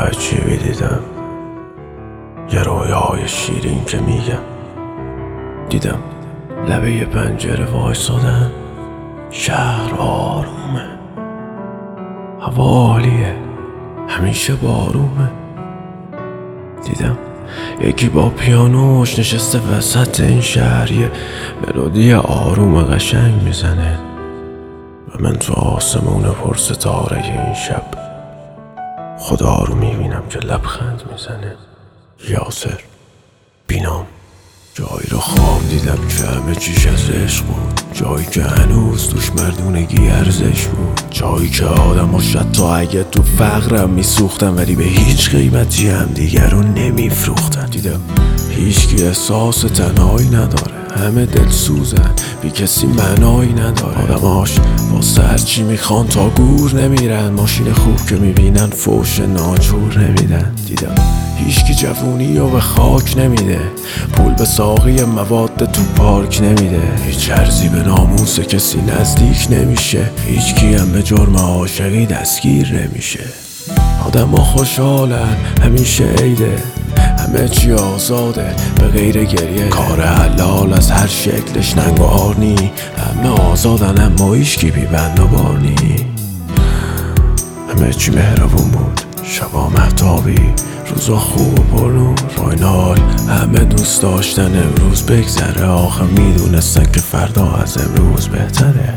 عجیبی دیدم، یه رویای شیرین که میگم. دیدم لبه یه پنجره وایسادن، شهر آرومه، هوا عالیه، همیشه بارومه. دیدم یکی با پیانوش نشسته وسط این شهر، یه ملودی آروم قشنگ میزنه و من تو آسمون پر ستاره این شب خدا رو میبینم که لبخند میزنه. یاسر بینام جایی رو خواب دیدم که همه چیش از عشق بود، جایی که هنوز توش مردونگی ارزش بود، جایی که آدم ها حتی اگه تو فقرم میسوختن ولی به هیچ قیمتی هم دیگر رو نمیفروختن. دیدم هیچکی احساس تنهایی نداره، همه دل سوزن، بی کسی معنایی نداره. آدماش واسه هرچی میخوان تا گور نمیرن، ماشین خوب که میبینن فوش ناجور نمیدن. دیدم هیچکی جوونی رو به خاک نمیده، پول به ساقی مواد تو پارک نمیده، هیچ ارزی به ناموس کسی نزدیک نمیشه، هیچکی هم به جرم عاشقی دستگیر نمیشه. آدم ها خوشحالن، همیشه عیده، همه چی آزاده به غیر گریه، کار حلال از هر شکلش ننگار نی، همه آزادن اما هیچکی بی بند و بار نی. همه چی مهربون بود، شبا مهتابی، روزا خوب و پرنور، با این حال همه دوست داشتن امروز بگذره، آخه میدونستن که فردا از امروز بهتره.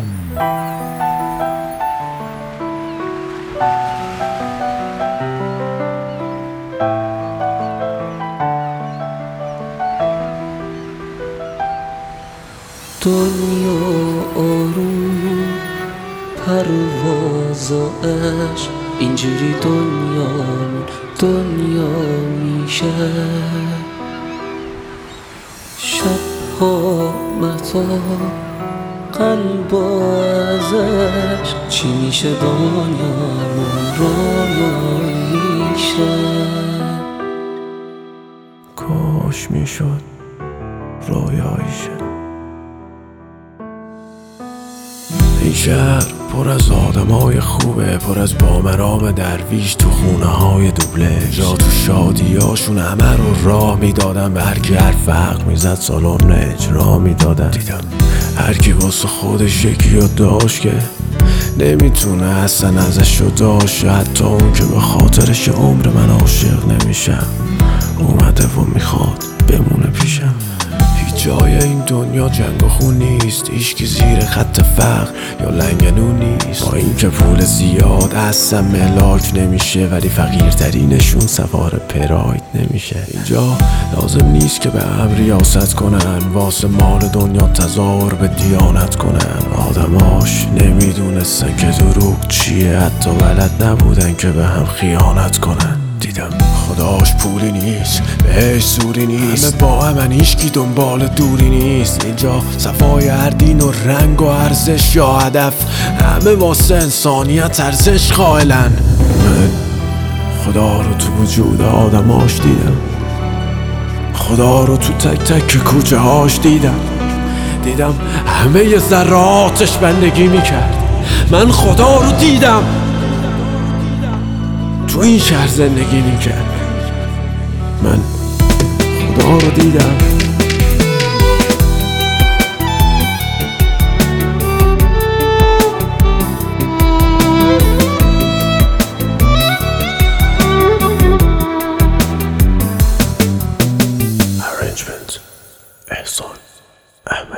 دنیا آروم پرواز و عشق، اینجوری دنیا میشه. شبها مهتاب قلب از عشق، چی میشه دنیامون رویاییشه. کاش میشد رویاییشه. این شهر پر از آدمای خوبه، پر از بامرام درویش تو خونه های دوبله، جا تو شادیاشون همه رو راه میدادن، به هر کی حرف حق میزد سالن اجرا میدادن. دیدم هر کی واسه خودش یکی رو داشت که نمیتونه اصلا ازش رو داشت، حتی اون که به خاطرش عمر من عاشق نمیشم اومده و میخواد بمونه پیشم. جای این دنیا جنگ و خون نیست، هیچکی زیر خط فقر یا لنگنون نیست، با این که پول زیاد اصلا ملاک نمیشه ولی فقیرترینشون سوار پراید نمیشه. اینجا لازم نیست که به هم ریاست کنن، واسه مال دنیا تظاهر به دیانت کنن. آدماش نمیدونستن که دروغ چیه، حتی بلد نبودن که به هم خیانت کنن. دیدم خداش پولی نیست، بهش سوری نیست، همه با همن، هیچکی دنبال دوری نیست. اینجا صفای هر دین و رنگ و ارزش یا هدف، همه واسه انسانیت ارزش قائلن. من خدا رو تو وجود آدماش دیدم، خدا رو تو تک تک کوچه هاش دیدم. دیدم همه ی ذراتش بندگی میکرد. من خدا رو دیدم تو این شهر زندگی میکرد. من خدا رو دیدم. Arrangement احسان احمد.